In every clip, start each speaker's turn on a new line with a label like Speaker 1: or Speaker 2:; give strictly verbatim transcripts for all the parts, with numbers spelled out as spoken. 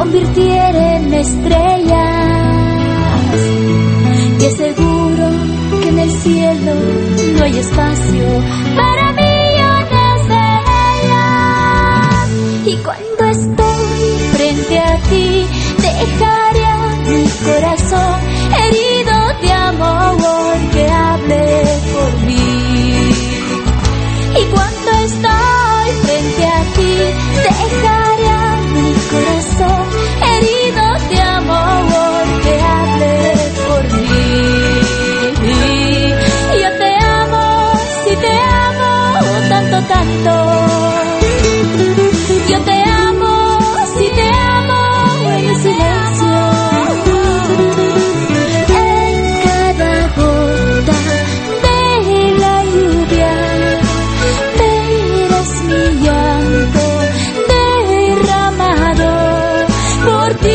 Speaker 1: convirtiera en estrellas. Y aseguro que en el cielo no hay espacio para millones de ellas. Y cuando estoy frente a ti, dejaré a mi corazón herido de amor que hable por mí. Y cuando estoy frente a ti, dejaré a mi corazón herido de amor que hable por mí. Yo te amo, si te amo tanto, tanto. Yo te amo, si te amo en el silencio. En cada gota de la lluvia verás mi llanto derramado por ti.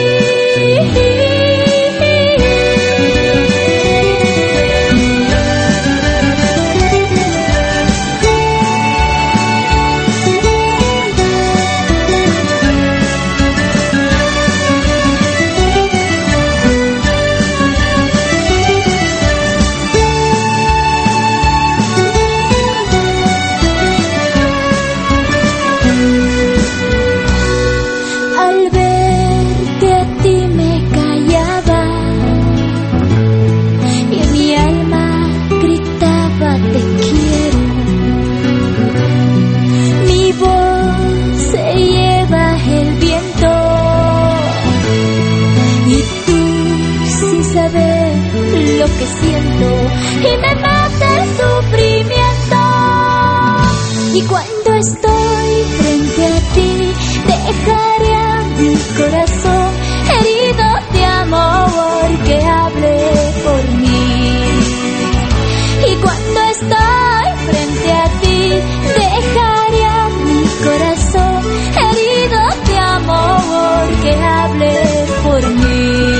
Speaker 1: Lo que siento y me mata el sufrimiento. Y cuando estoy frente a ti, dejaré a mi corazón herido de amor que hable por mí. Y cuando estoy frente a ti, dejaré a mi corazón herido de amor que hable por mí.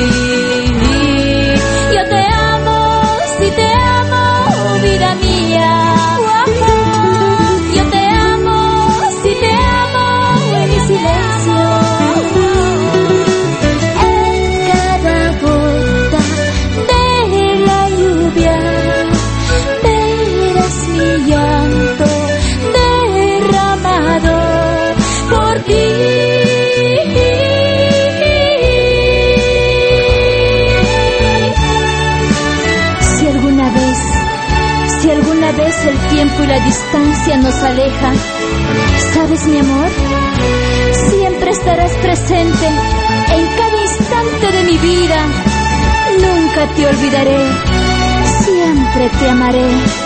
Speaker 1: Yo te amo, si te amo, vida mía. Yo te amo, si te amo en mi silencio. En cada gota de la lluvia verás mi llanto derramado por ti. Si alguna vez el tiempo y la distancia nos alejan, ¿sabes, mi amor? Siempre estarás presente en cada instante de mi vida. Nunca te olvidaré, siempre te amaré.